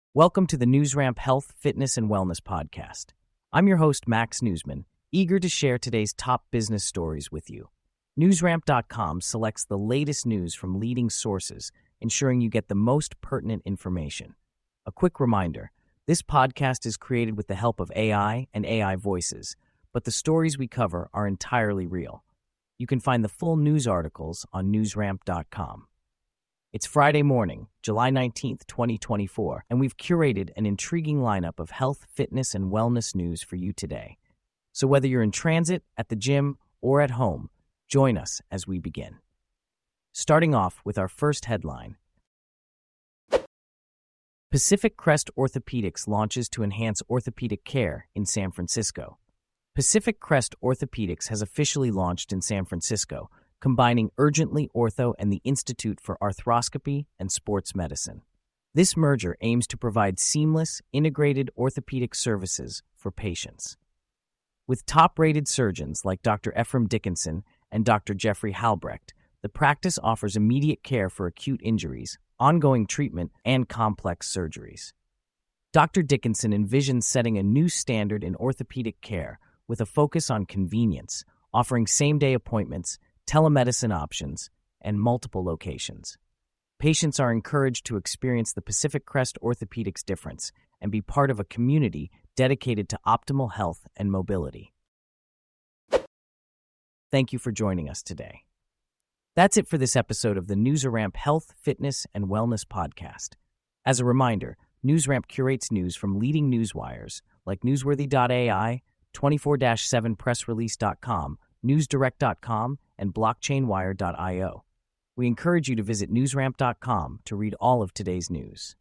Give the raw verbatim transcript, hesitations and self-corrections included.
Welcome to the NewsRamp Health, Fitness, and Wellness Podcast. I'm your host, Max Newsman, eager to share today's top business stories with you. NewsRamp dot com selects the latest news from leading sources, ensuring you get the most pertinent information. A quick reminder, this podcast is created with the help of A I and A I voices, but the stories we cover are entirely real. You can find the full news articles on NewsRamp dot com. It's Friday morning, July nineteenth, twenty twenty-four, and we've curated an intriguing lineup of health, fitness, and wellness news for you today. So whether you're in transit, at the gym, or at home, join us as we begin. Starting off with our first headline. Pacific Crest Orthopedics launches to enhance orthopedic care in San Francisco. Pacific Crest Orthopedics has officially launched in San Francisco, combining Urgently Ortho and the Institute for Arthroscopy and Sports Medicine. This merger aims to provide seamless, integrated orthopedic services for patients. With top-rated surgeons like Doctor Ephraim Dickinson and Doctor Jeffrey Halbrecht, the practice offers immediate care for acute injuries, ongoing treatment, and complex surgeries. Doctor Dickinson envisions setting a new standard in orthopedic care with a focus on convenience, offering same-day appointments, telemedicine options, and multiple locations. Patients are encouraged to experience the Pacific Crest Orthopedics difference and be part of a community dedicated to optimal health and mobility. Thank you for joining us today. That's it for this episode of the NewsRamp Health, Fitness, and Wellness Podcast. As a reminder, NewsRamp curates news from leading news wires like Newsworthy dot A I, twenty-four seven press release dot com, newsdirect dot com, and blockchain wire dot io. We encourage you to visit newsramp dot com to read all of today's news.